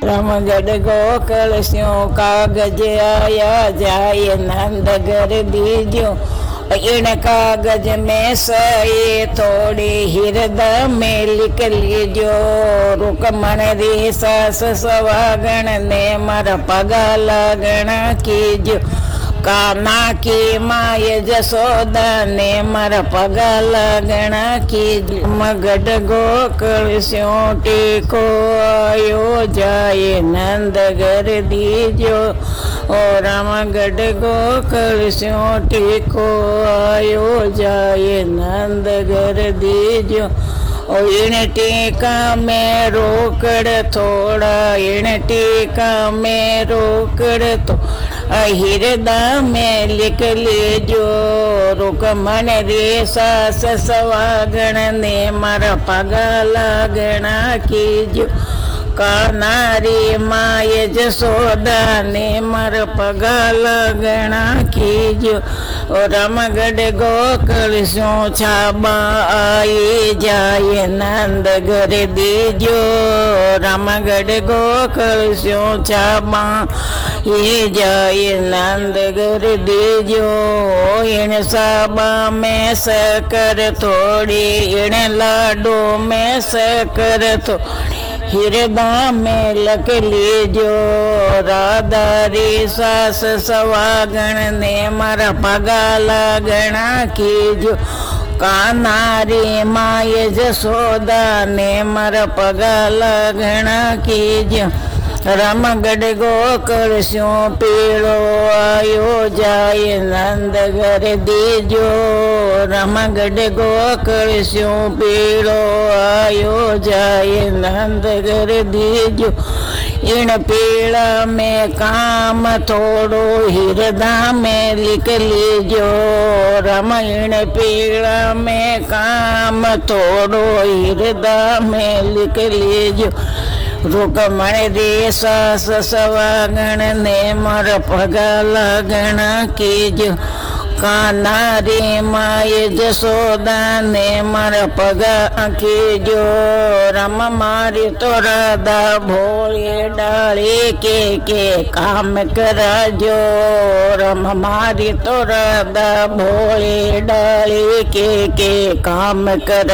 रामगढ़ गोकल स्यो कागज आया जाए नंद घर दीजो। इन कागज में सही थोड़ी हृदय में लिख लीजो। रुकमण री सास सवागण ने मर पगा लगन कीजो। काना की माय जसोदा ने मर पगा लगन कीजो। मगध गोकल स्यो टेको आयो जाए नंद घर दीजो। ओ रामगढ़ गोकल स्यो टेको आयो जाए नंद घर दीजो। ओ इन टीका में रोकड़ थोड़ा, इन टीका में रोकड़ तो हृदय में लिख लीजो। रुकमण रे सास सवागण ने मर पगा लगन कीजो। कानारी माय जसोदा ने मर पगा लगन कीजो। रामगढ़ गोकल स्यो छाबा आई जाए नंद घर दीजो। रामगढ़ गोकल स्यो छाबा ये जाए नंद घर दीजो। इन साबा में शक्कर थोड़ी, इन लाडो में शक्कर थोड़ी हृदय में लख लीजो। राधा री सास सवागण ने मर पगा लगन कीजो। कानारी माय जसोदा ने मर पगा लगन कीजो। रामगढ़ गोकल स्यो पीड़ो आयो जाए नंद घर दीजो। रामगढ़ गोकल स्यो पीड़ो आयो जाए नंद घर दीजो। इन पीड़ा में काम थोड़ो हृदय में लिख लीजो। रम इन पीड़ा में काम थोड़ो हृदय में लिख लीजो। रुकमण रे सास सवागण ने मर पगा लगन कीजो। कानारी माय जसोदा ने मर पगा कीजो। रम मारी तो राधा भोले डाली के काम कराजो। रम मारी तो राधा भोले डाली के काम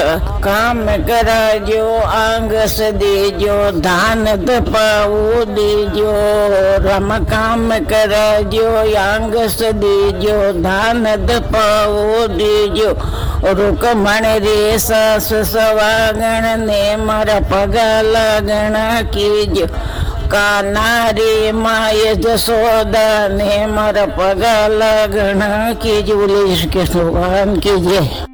कराजो। आंगस दीजो धान दपाऊ दीजो। रम काम कराजो आंगस दीजो धान दपाऊ दीजो। रुकमण रे सास सवागण ने मर पगा लगन कीजो। कानारी माय जसोदा ने मर पगा लगन कीजो। बोले कृष्ण भगवान की जय।